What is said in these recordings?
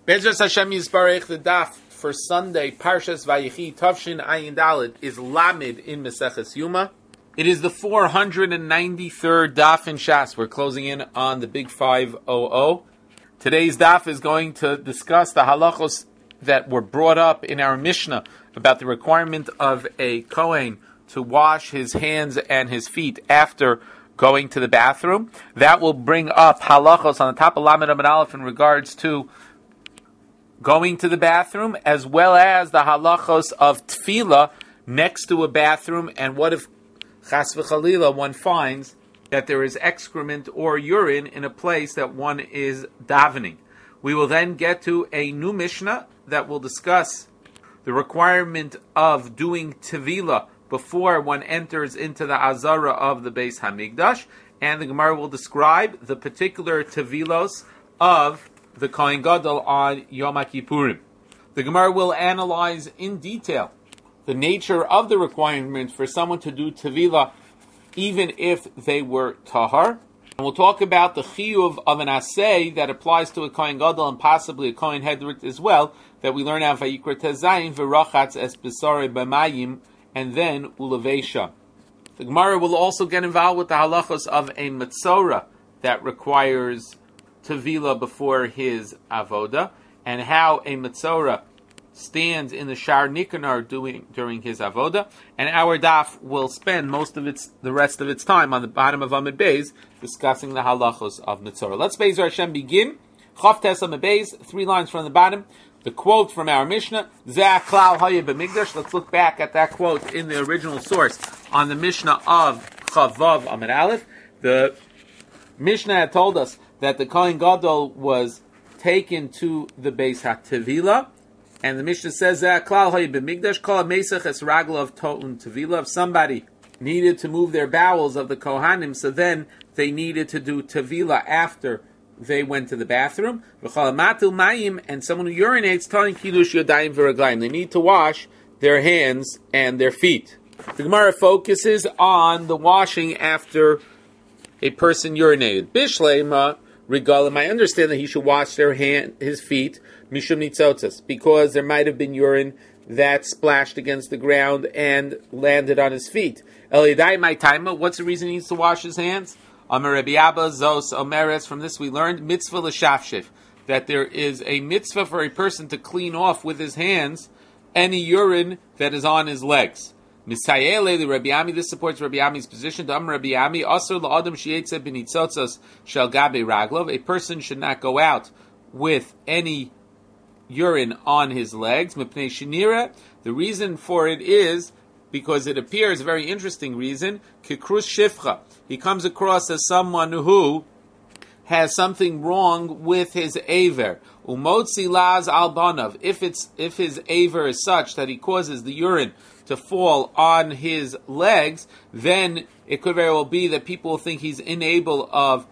Bezras Hashem Yisbarech, the daf for Sunday, Parshas Vayechi, Tavshin Ayin Dalet, is Lamed in Maseches Yuma. It is the 493rd daf in Shas. We're closing in on the big 500. Today's daf is going to discuss the halachos that were brought up in our Mishnah about the requirement of a Kohen to wash his hands and his feet after going to the bathroom. That will bring up halachos on the top of Lamed Amud Aleph in regards to going to the bathroom, as well as the halachos of tefillah next to a bathroom, and what if chas v'chalila one finds that there is excrement or urine in a place that one is davening. We will then get to a new Mishnah that will discuss the requirement of doing tefillah before one enters into the azara of the Beis Hamikdash, and the Gemara will describe the particular tevilos of the Kohen Gadol on Yom Kippurim. The Gemara will analyze in detail the nature of the requirement for someone to do tevilah even if they were tahar. And we'll talk about the chiyuv of an asay that applies to a Kohen Gadol and possibly a Kohen Hedrit as well, that we learn out of Vayikra Tezayin, V'rachatz es besare b'mayim, and then ulavesha. The Gemara will also get involved with the halachos of a metzora that requires tevilah before his avoda, and how a metzora stands in the Shar Nikanar during his avoda. And our daf will spend the rest of its time on the bottom of Amud Beis discussing the halachos of metzora. Let's Be'ezer Hashem begin. Chav Tes Amud Beis, 3 lines from the bottom. The quote from our Mishnah, Zeh klal haya b'mikdash. Let's look back at that quote in the original source on the Mishnah of Chavav Amud Aleph. The Mishnah had told us that the Kohen Gadol was taken to the Beis HaTevila, and the Mishnah says that klal haya b'mikdash kol meisach es ragla of to'un tevila. If somebody needed to move their bowels of the Kohanim, so then they needed to do tevila after they went to the bathroom. And someone who urinates, they need to wash their hands and their feet. The Gemara focuses on the washing after a person urinated. Bishleima regalim. I understand that he should wash his feet, mishum nitzotzas, because there might have been urine that splashed against the ground and landed on his feet. Elidai my taima. What's the reason he needs to wash his hands? Amar Rabbi Abba Zos Omeres. From this we learned mitzvah l'shafshif, that there is a mitzvah for a person to clean off with his hands any urine that is on his legs. Misayele the Rabbi Ami. This supports Rabbi Ami's position. Dam Rabbi Ami asur la'adam sheyetzeh b'nitzotzos shel gabe raglov. A person should not go out with any urine on his legs. Mipnei shenira. The reason for it is because it appears, a very interesting reason, kikrus shifcha. He comes across as someone who has something wrong with his aver. Umotzi laz albanav. If his aver is such that he causes the urine to fall on his legs, then it could very well be that people think he's unable of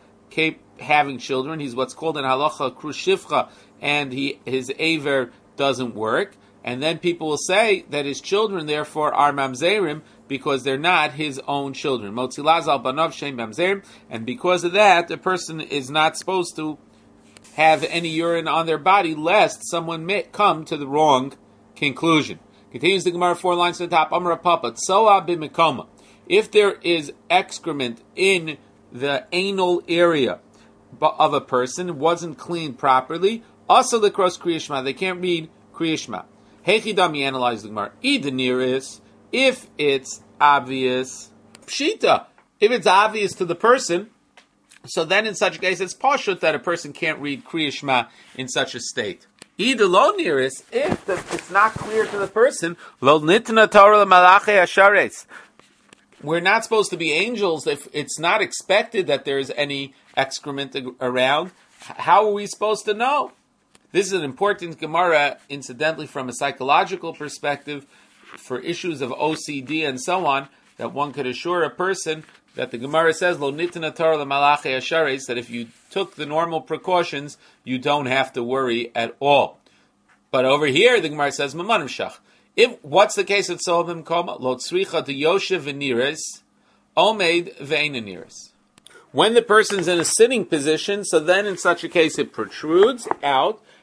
having children. He's what's called in halacha krus shifcha, and his aver doesn't work. And then people will say that his children, therefore, are mamzerim because they're not his own children. Motzilaz al banav shem mamzerim, and because of that, the person is not supposed to have any urine on their body, lest someone may come to the wrong conclusion. Continues the Gemara 4 lines to the top. Amar Papa tsoa b'mikoma. If there is excrement in the anal area of a person, wasn't cleaned properly, also the cross kriyishma, they can't read kriyishma. Hechidam, analyze the Gemara. Idaniris, if it's obvious, pshita, if it's obvious to the person, so then in such a case it's pashut that a person can't read kriyishma in such a state. Idalo niris, if it's not clear to the person, lo nitna Torah malache ashares. We're not supposed to be angels if it's not expected that there's any excrement around. How are we supposed to know? This is an important Gemara, incidentally, from a psychological perspective, for issues of OCD and so on, that one could assure a person that the Gemara says, Lo nitna Torah l'malache ashares, that if you took the normal precautions, you don't have to worry at all. But over here, the Gemara says, Maman shach. What's the case of Tzolbim Koma? Lo tzricha de yoshev v'niris, omeid ve'enaniris. When the person's in a sitting position, so then in such a case it protrudes out,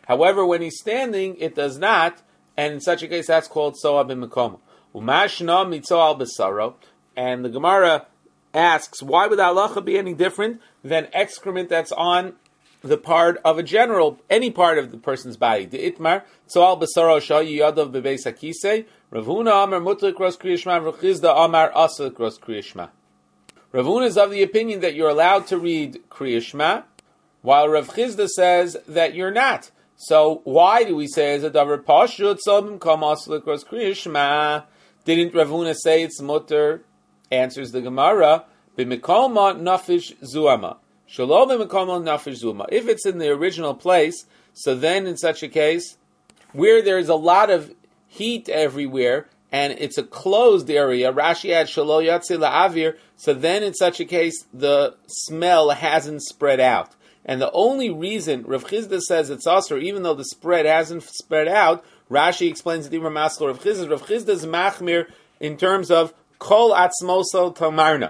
However, when he's standing, it does not, and in such a case, that's called soa b'mekomo. Umashna mitzo al besaro, and the Gemara asks, why would the halacha be any different than excrement that's on the part of any part of the person's body? The itmar, so al besaro shayi yadav bebeis hakisei, Rav Huna amar mutar kros kriyishma, Rav Chizda amar asa kros kriyishma. Rav Huna is of the opinion that you're allowed to read kriyishma, while Rav Chizda says that you're not. So why do we say as a davar pashut sobim kam asa kros kriyishma? Didn't Rav Huna say it's mutar? Answers the Gemara, b'mikolma nafish zuama. Shalom b'mikolma nafish zuama. If it's in the original place, so then in such a case, where there's a lot of heat everywhere, and it's a closed area, Rashi adds shalo yatze la'avir, so then in such a case, the smell hasn't spread out. And the only reason Rav Chizda says it's asur, even though the spread hasn't spread out, Rashi explains the Ibra Maskal Rav Chizda. Rav Chizda's machmir in terms of kol atzmoso tamarna,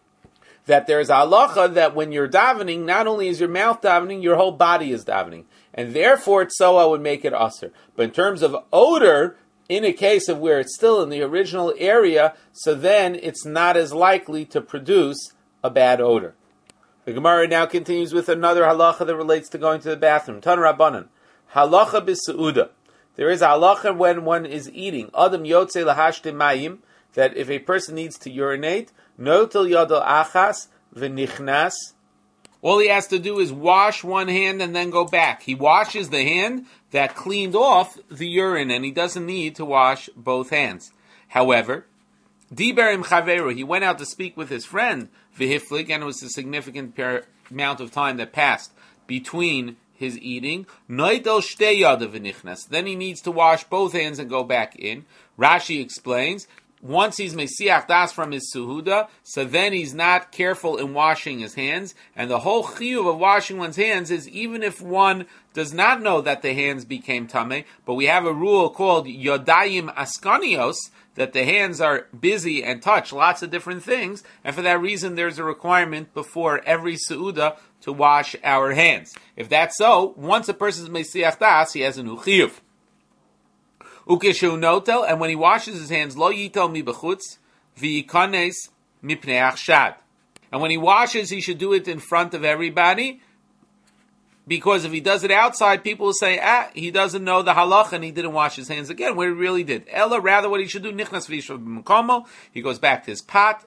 that there's a halacha that when you're davening, not only is your mouth davening, your whole body is davening, and therefore tzoa would make it asur. But in terms of odor, in a case of where it's still in the original area, so then it's not as likely to produce a bad odor. The Gemara now continues with another halacha that relates to going to the bathroom. Tan Rabbanan, halacha b'seuda. There is a halacha when one is eating. Adam yotze lahashte mayim, that if a person needs to urinate, notel yadol achas v'nichnas, all he has to do is wash one hand and then go back. He washes the hand that cleaned off the urine, and he doesn't need to wash both hands. However, diber im chaveru, he went out to speak with his friend, v'hiflik, and it was a significant amount of time that passed between his eating. Noidel shtei yadav v'nichnas, then he needs to wash both hands and go back in. Rashi explains, once he's mesiach das from his suhuda, so then he's not careful in washing his hands. And the whole chiyuv of washing one's hands is even if one does not know that the hands became tameh, but we have a rule called yodayim askanios, that the hands are busy and touch lots of different things, and for that reason there's a requirement before every suuda to wash our hands. If that's so, once a person is mesiach das, he has a new chiyuv. Ukeshu notel, and when he washes his hands, lo yitel mi bechutz, v'yikanes mipnei achshad. And when he washes, he should do it in front of everybody, because if he does it outside, people will say, he doesn't know the halach and he didn't wash his hands again, where he really did. Ella, rather what he should do, nichnas v'yishav b'mekomo, he goes back to his spot,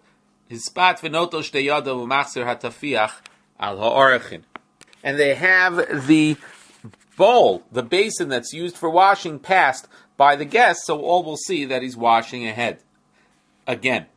v'notel shtei yadav u'machzir hatafiach al ha'orachin. And they have the bowl, the basin that's used for washing, passed by the guest, so all will see that he's washing ahead. Again.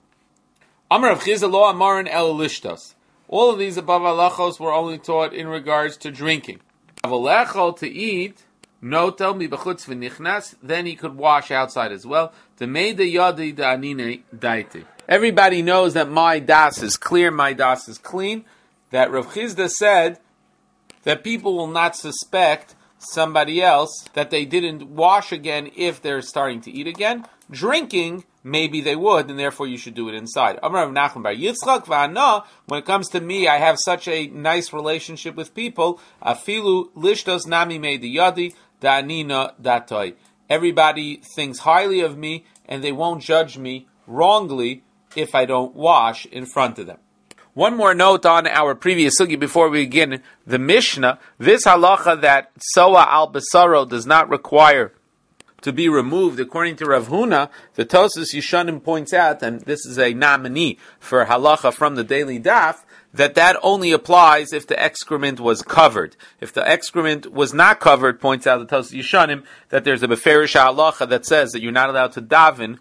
Amar Rav Chizda lo amarin el lishtos. All of these above halachos were only taught in regards to drinking. Avalechol, to eat, notel mi bechutz v'nichnas, then he could wash outside as well. Demeida yadi da'anine daiti. Everybody knows that my das is clear, my das is clean. That Rav Chizda said that people will not suspect somebody else that they didn't wash again if they're starting to eat again. Drinking, maybe they would, and therefore you should do it inside. Amar Rav Nachman bar Yitzchak v'ana, when it comes to me, I have such a nice relationship with people. Afilu lishtos nami me diyadi da'anina datoi. Everybody thinks highly of me, and they won't judge me wrongly if I don't wash in front of them. One more note on our previous sugi before we begin the Mishnah. This halacha that soa al basaro does not require to be removed, according to Rav Huna, the Tosas Yishanim points out, and this is a nominee for halacha from the daily daf, that only applies if the excrement was covered. If the excrement was not covered, points out the Tosas Yishanim, that there's a beferish halacha that says that you're not allowed to daven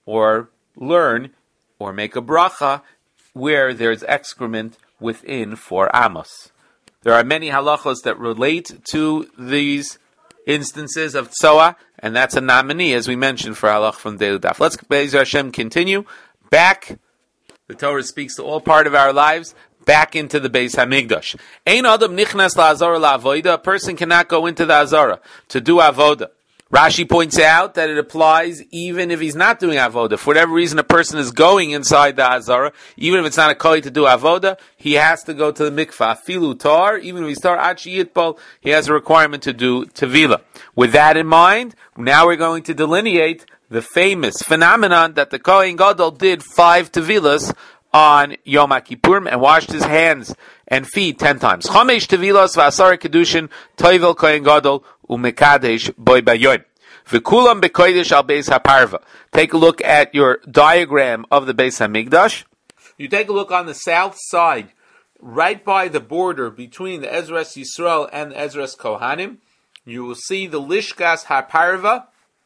or learn or make a bracha where there's excrement within 4 amos. There are many halachos that relate to these instances of tzoa, and that's a nominee, as we mentioned, for halach from Daily Daf. Let's, Be'ezer Hashem, continue. Back, the Torah speaks to all part of our lives, back into the Beis Hamikdash. Ein adam nichnas la'azara la'avoda, a person cannot go into the azara to do avoda. Rashi points out that it applies even if he's not doing avoda. For whatever reason, a person is going inside the Azara, even if it's not a koi to do avoda, he has to go to the mikvah. Filu tar, even if he's tar achi yitbal, he has a requirement to do tevila. With that in mind, now we're going to delineate the famous phenomenon that the Kohen Gadol did 5 tevilas on Yom Kippurim and washed his hands and feet 10 times. Chamesh tevilas v'asar kedushin toivel Kohen Gadol u'mekadesh boy bayoim. V'kulam bekodesh al beis haparva. Take a look at your diagram of the Beis Hamikdash. You take a look on the south side, right by the border between the Ezras Yisrael and the Ezras Kohanim. You will see the Lishkas HaParva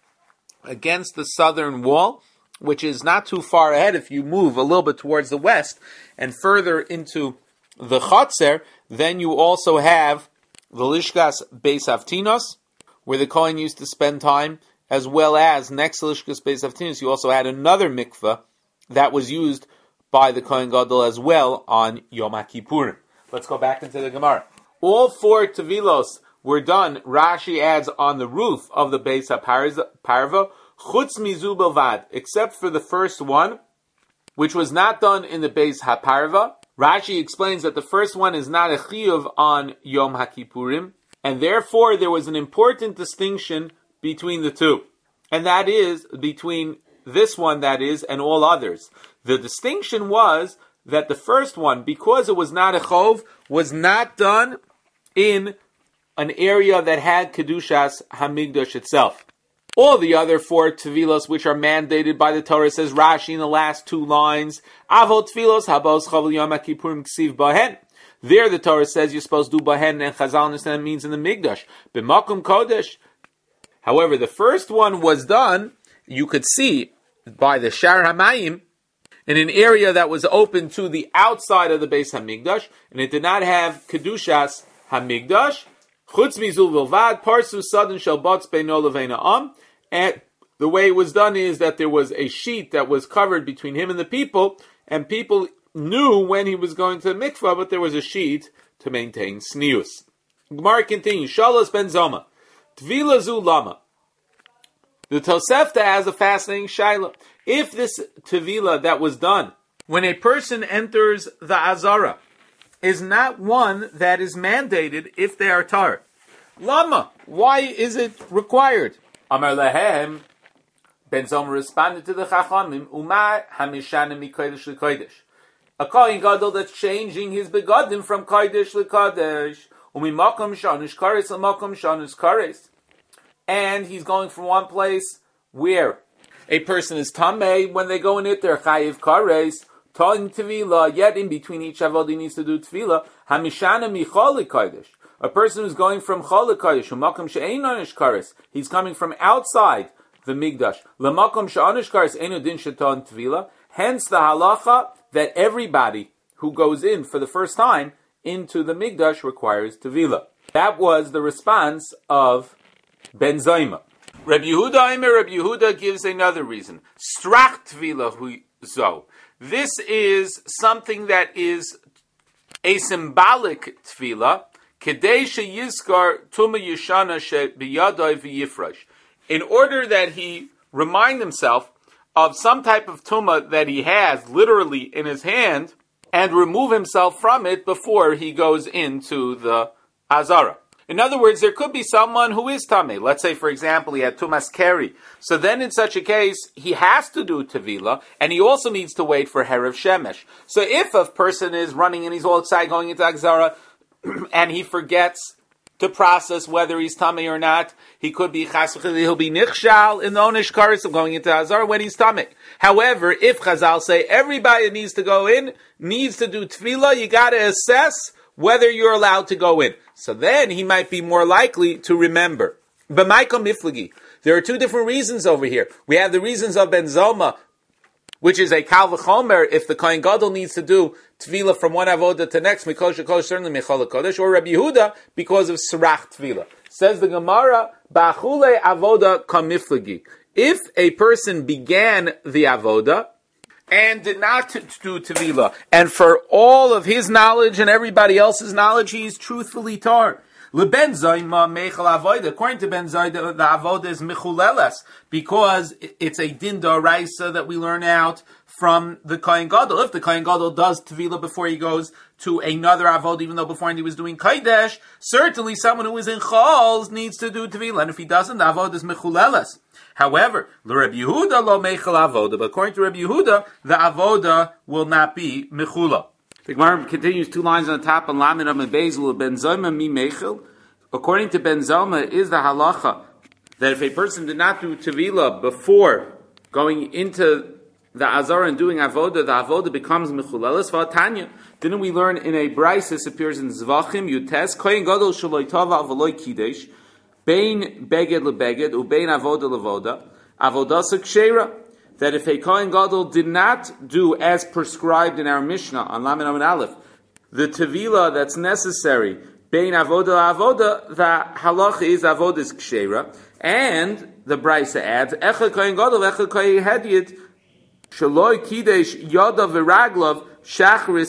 against the southern wall, which is not too far ahead if you move a little bit towards the west and further into the Chatzer. Then you also have the Lishkas Beis Havtinos, where the Kohen used to spend time, as well as next to Lishkas Beis Havtinos, you also had another mikveh that was used by the Kohen Gadol as well on Yom Kippurim. Let's go back into the Gemara. All 4 tevilos were done, Rashi adds, on the roof of the Beis HaParva, chutz mizu belvad, except for the first one, which was not done in the Beis HaParva. Rashi explains that the first one is not a chiyuv on Yom HaKippurim, and therefore there was an important distinction between the two. And that is, between this one, that is, and all others. The distinction was that the first one, because it was not a chov, was not done in an area that had Kedushas Hamikdash itself. All the other 4 tevilos which are mandated by the Torah, says Rashi in the last 2 lines, Avot tevilos habos chavel Yom Kippurim ksiv bahen. There the Torah says you're supposed to do bahen, and Chazal understand it means in the Mikdash. B'makom kodesh. However, the first one was done, you could see, by the Shar HaMayim, in an area that was open to the outside of the Beis Hamikdash, and it did not have Kedushas Hamikdash. Chutz mizul vilvad, parsu sudden shel batz beino leveina am. And the way it was done is that there was a sheet that was covered between him and the people, and people knew when he was going to the mikvah, but there was a sheet to maintain snius. Gemara continues, Shalos ben Zoma, Tvila zu lama. The Tosefta has a fascinating shaila. If this tevila that was done when a person enters the Azara is not one that is mandated if they are tar, lama, why is it required? Amar lehem, Ben Zoma responded to the Chachamim, Uma hamishana mikodesh lekodesh. A Kohen Gadol that's changing his begadim from kodesh lekodesh, umimakom shanush kares lemakom shanush kares, and he's going from one place where a person is tamei, when they go in it, they're chayiv kares, talking tevila, yet in between each avodah he needs to do tevila, hamishana michol lekodesh. A person who's going from chol lekodesh, umakom she'einish kares, he's coming from outside the Migdash. Lemakom she'anish kares einu din sheton tevila. Hence the halacha that everybody who goes in for the first time into the Migdash requires tevila. That was the response of Ben Zoma. Rabbi Yehuda gives another reason. Strach tevila hu zo. This is something that is a symbolic tevila. Kedei sheyizkar tuma yishana shebiyadai v'yifrash. In order that he remind himself of some type of tumah that he has literally in his hand and remove himself from it before he goes into the Azara. In other words, there could be someone who is tameh. Let's say, for example, he had tumas keri. So then in such a case, he has to do tevila, and he also needs to wait for herav shemesh. So if a person is running and he's all excited going into Azara, and he forgets to process whether he's tamei or not, he could be he'll be nichshal in the onish kares of going into Azar when he's tamei. However, if Chazal say everybody that needs to go in needs to do tefillah, you got to assess whether you're allowed to go in. So then he might be more likely to remember. But Michael Miflagi, there are 2 different reasons over here. We have the reasons of Ben Zoma, which is a kal v'chomer, if the Kohen Gadol needs to do tefillah from one avodah to next, mikol shekosh, certainly mechol kodesh, or Rabbi Yehuda, because of srach tefillah. Says the Gemara, ba'achule avoda kamiflagi. If a person began the avoda and did not do tefillah, and for all of his knowledge and everybody else's knowledge, he is truthfully tar. LeBen Zayma Meichel Avoda. According to Ben Zayda, the Avoda is Mechuleles, because it's a din d'oraisa that we learn out from the Kohen Gadol. If the Kohen Gadol does Tevilah before he goes to another Avoda, even though beforehand he was doing Kodesh, certainly someone who is in Chol needs to do Tevilah. And if he doesn't, the Avoda is Mechuleles. However, Rabbi Yehuda lo Meichel Avoda. But according to Rabbi Yehuda, the Avoda will not be Mechula. The Gemara continues 2 lines on the top, and Lamed Amid Bezel Ben Zoma mi Meichel. According to Ben Zoma, is the halacha that if a person did not do Tevilah before going into the Azara and doing Avoda, the Avoda becomes Mechuleles v'atanya. Didn't we learn in a Bryce, this appears in Zvachim, Yutes, Kohen Gadol shaloi tava v'loi kidesh, bein beged lebeged, ubein Avoda levoda, Avoda s'kshera, that if a Kohen Gadol did not do as prescribed in our Mishnah on Lamed Amid Aleph, the Tevilah that's necessary, bein Avoda Avoda, the halacha is Avoda's kshera, and the Bryce adds, Echad Kohen Gadol, Echad Kohen Hedyet, Shaloi Kidesh Yoda V'Raglav Shachris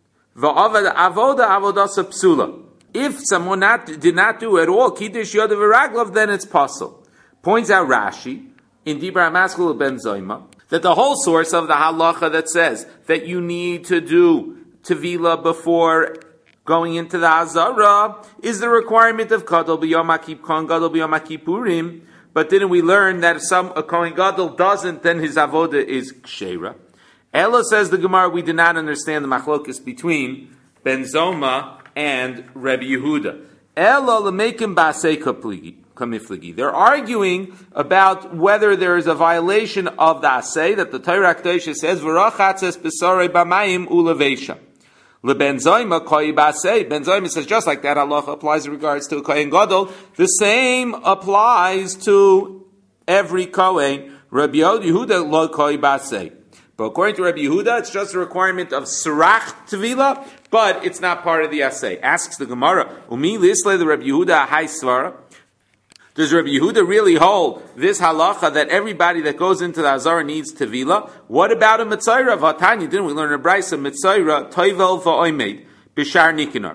V'Avad Avoda Avodasa Psula. If someone did not do at all Kidesh Yoda V'Raglav, then it's possible. Points out Rashi in Dibra Maskul Ben Zoyma that the whole source of the halacha that says that you need to do Tevilah before going into the Azara is the requirement of Kadol B'Yom HaKippur, Kohen Gadol B'Yom HaKippurim. But didn't we learn that if a Kohen Gadol doesn't, then his avoda is kshera? Ella says the Gemara, we did not understand the machlokes between Ben Zoma and Rabbi Yehuda. Ella lemekim ba'asei kamifligi. They're arguing about whether there is a violation of the asay that the Torah Kedosha says v'rachatzes b'sorei b'mayim uleveisha. LeBen Zayma koi ba'asei. Ben Zayma says just like that halacha applies in regards to a Kohen Gadol, the same applies to every Kohen. Rabbi Yehuda lo koi ba'asei. But according to Rabbi Yehuda, it's just a requirement of Sirach Tevilah, but it's not part of the asay. Asks the Gemara, Umi lisle the Rabbi Yehuda hai svara. Does Rabbi Yehuda really hold this halacha that everybody that goes into the Azara needs Tevilah? What about a Mitzayra? Vatanya, didn't we learn a Brisa? Mitzayra, Toivel va'oimed, Bishar Nikinar.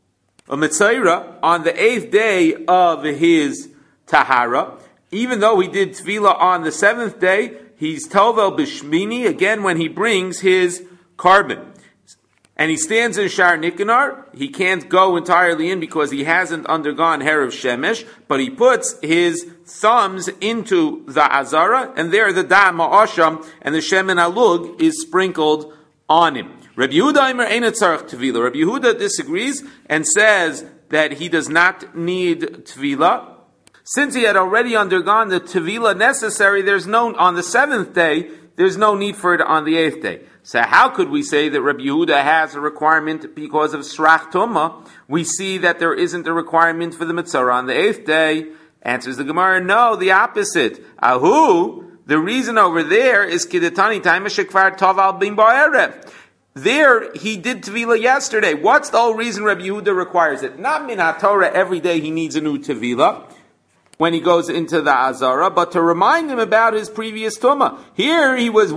A Mitzayra, on the 8th day of his Tahara, even though he did Tevilah on the 7th day, he's Tovel Bishmini, again when he brings his carbon. And he stands in Shar Nikinar, he can't go entirely in because he hasn't undergone Herav Shemesh, but he puts his thumbs into the Azara, and there the Dam Ma'asham and the Shemen Alug is sprinkled on him. Rabbi Yehuda Eimer Eina Tzarech Tevilah. Rabbi Yehuda disagrees and says that he does not need Tevilah. Since he had already undergone the Tevilah necessary, on the 7th day, there's no need for it on the 8th day. So how could we say that Rabbi Yehuda has a requirement because of Srach Tumah? We see that there isn't a requirement for the Mitzvah on the 8th day. Answers the Gemara, no, the opposite. Ahu, the reason over there is Kidatani Taima Shekvar Toval Bim Ba'erev. There, he did Tevilah yesterday. What's the whole reason Rabbi Yehuda requires it? Not min HaTorah, every day he needs a new Tevilah when he goes into the Azara, but to remind him about his previous Tumah. Here, he was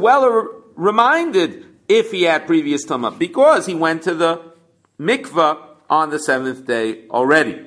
reminded if he had previous Tumah, because he went to the mikvah on the 7th day already.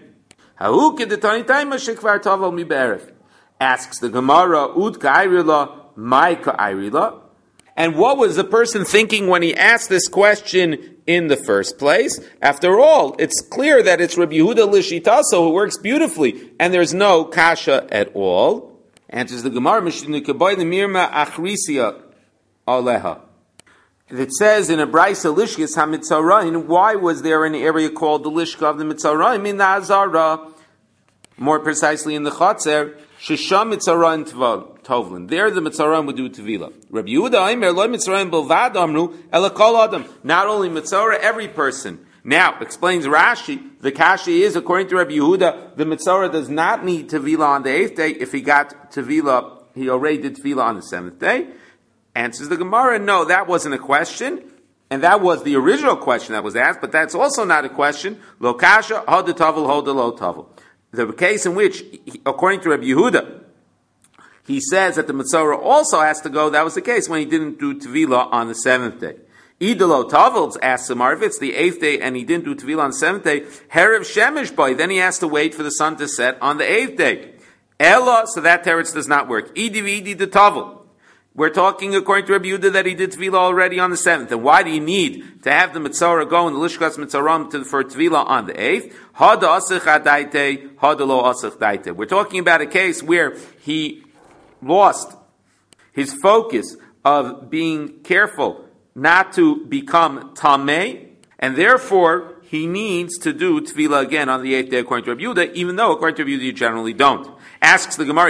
Asks the Gemara, Ud ka'ayrila, mai ka'ayrila. And what was the person thinking when he asked this question in the first place? After all, it's clear that it's Rabbi Yehuda Lishitaso who works beautifully, and there's no kasha at all. Answers the Gemara, Mirma Achrisia Aleha. It says in a Brisa Lishkis HaMitzaraim, why was there an area called the Lishka of the Mitzaraim in the Azara? More precisely in the Chatzer, Shisham Mitzaraim Tovlin. There the Mitzaraim would do Tevilah. Rabbi Yehuda Aimer, Lo Mitzaraim Bilvad Amru, Ela Kol Adam. Not only Mitzara, every person. Now, explains Rashi, the Kashi is, according to Rabbi Yehuda, the Mitzara does not need Tevilah on the 8th day. If he got Tevilah, he already did Tevilah on the 7th day. Answers the Gemara, no, that wasn't a question. And that was the original question that was asked, but that's also not a question. Lo kasha, hoda tavel, hoda lo tavel. The case in which, according to Rabbi Yehuda, he says that the Mitzvah also has to go, that was the case when he didn't do Tevilah on the 7th day. Idolo Tavels asks Samar, if it's the 8th day and he didn't do Tvila on the 7th day, Herev Shemesh boy, then he has to wait for the sun to set on the 8th day. Ella, so that teretz does not work. Idi the Tavel. We're talking according to Rabbi Yehuda that he did Tvila already on the 7th. And why do you need to have the Mitzorah go in the Lishkas Mitzoram for Tvila on the 8th? Hada asich adaite, hada lo asich daite. We're talking about a case where he lost his focus of being careful not to become tameh, and therefore he needs to do Tvila again on the 8th day according to Rabbi Yehuda, even though according to Rabbi Yehuda you generally don't. Asks the Gemara,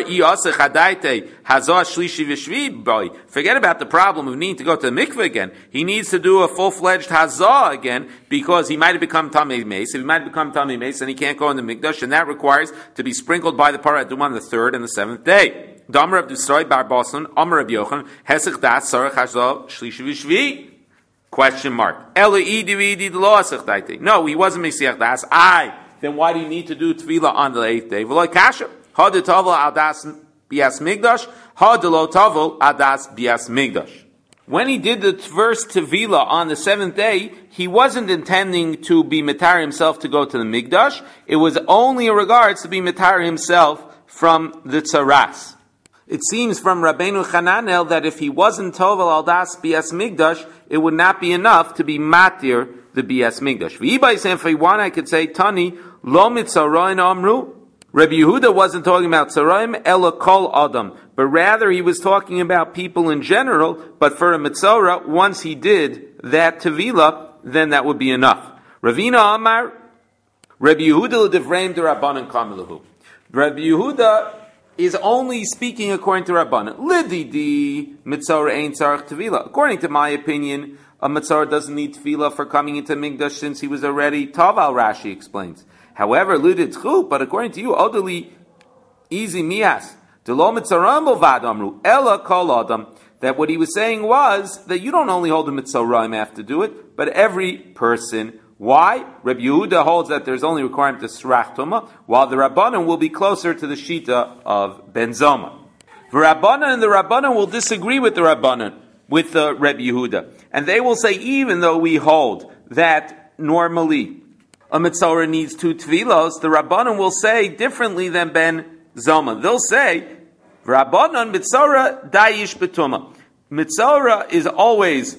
forget about the problem of needing to go to the mikveh again. He needs to do a full-fledged hazah again because he might have become tamei meis. If he might have become tamei meis, then he can't go in the mikdash, and that requires to be sprinkled by the parah adumah on the 3rd and the 7th day. Damar of Dusroy bar Boson, Amar of Yochanan, Hesech das sarach hazah shlishi v'shvi. Question mark. No, he wasn't mesiach das. Then why do you need to do tefillah on the 8th day? V'loy kasha. Ha de tavel adas bias migdash. Ha de lo tavel adas bias migdash. When he did the first tefillah on the 7th day, he wasn't intending to be mitar himself to go to the migdash. It was only in regards to be mitar himself from the tzaras. It seems from Rabbeinu Chananel that if he wasn't tovel al das bias migdash, it would not be enough to be matir the bias migdash. V'ibay saying, if he wanted, I could say, Tani, lo mitzaroin amru. Rabbi Yehuda wasn't talking about tzaroim, ela kol adam, but rather he was talking about people in general, but for a mitzorah, once he did that tevilah, then that would be enough. Ravina Amar, Rabbi Yehuda l'divreim d'Rabbanan kamilahu. Rabbi Yehuda is only speaking according to Rabbanan. Lididi mitzorah ein tzarich tevilah. According to my opinion, a mitzorah doesn't need tevilah for coming into Migdash since he was already taval. Rashi explains. However, lidid tchu, but according to you, odeli easy mias delo mitzoram bovad amru ella kol adam. That what he was saying was that you don't only hold the mitzoram have to do it, but every person. Why? Rabbi Yehuda holds that there's only requirement to srach tuma, while the Rabbanan will be closer to the shita of Ben Zoma. The Rabbanan and the Rabbanan will disagree with the Rabbanan, with the Rabbi Yehuda. And they will say, even though we hold that normally a mitzorah needs 2 tvilos, the Rabbanan will say differently than Ben Zoma. They'll say, Rabbanan mitzorah dayish betuma. Mitzorah is always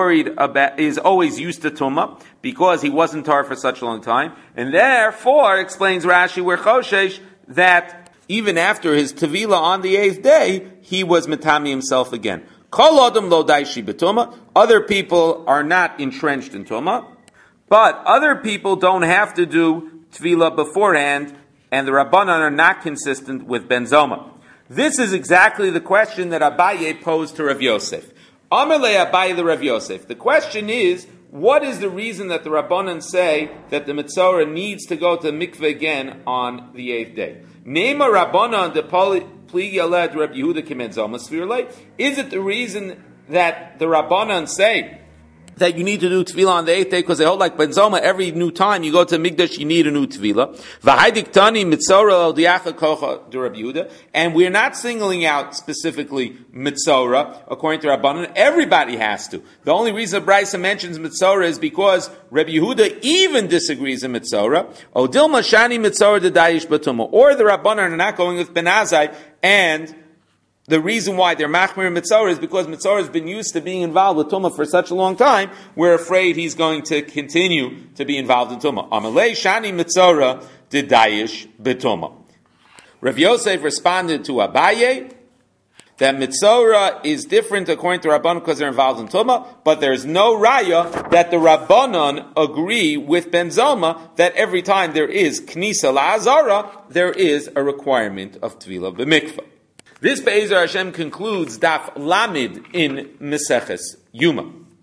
used to Tumah because he wasn't tar for such a long time. And therefore, explains Rashi, we're choshesh, that even after his tevilah on the 8th day, he was metami himself again. Kol adam lo daishi betuma. Other people are not entrenched in Tumah, but other people don't have to do tevilah beforehand, and the Rabbanan are not consistent with Ben Zoma. This is exactly the question that Abaye posed to Rav Yosef. Amalei Abaye the Rav Yosef. The question is, what is the reason that the Rabbanan say that the Mitzorah needs to go to the mikveh again on the 8th day? Nema Rabbanan de pligi aled Rabbi Yehuda kimen zoma svirlei. Is it the reason that the Rabbanan say that you need to do tefillah on the 8th day because they hold like Ben Zoma, every new time you go to Migdash, you need a new tefillah. V'haidik tani mitzorah el diacha kocha de Rabbi Yehuda. And we're not singling out specifically mitzorah, according to Rabbanan. Everybody has to. The only reason Braisa mentions mitzorah is because Rabbi Yehuda even disagrees in mitzorah. Odil mashani mitzorah de dayish batuma. Or the Rabbanan are not going with Ben Azai, and the reason why they're machmir mitzorah is because mitzorah has been used to being involved with tumah for such a long time. We're afraid he's going to continue to be involved in tumah. Amalei shani mitzorah didayish betumah. Rav Yosef responded to Abaye that mitzorah is different according to Rabbanan because they're involved in tumah, but there's no raya that the Rabbanan agree with Ben Zoma that every time there is knisa la'azara, there is a requirement of tevilah b'mikvah. This Be'ezer Hashem concludes Daf Lamid in Meseches Yuma.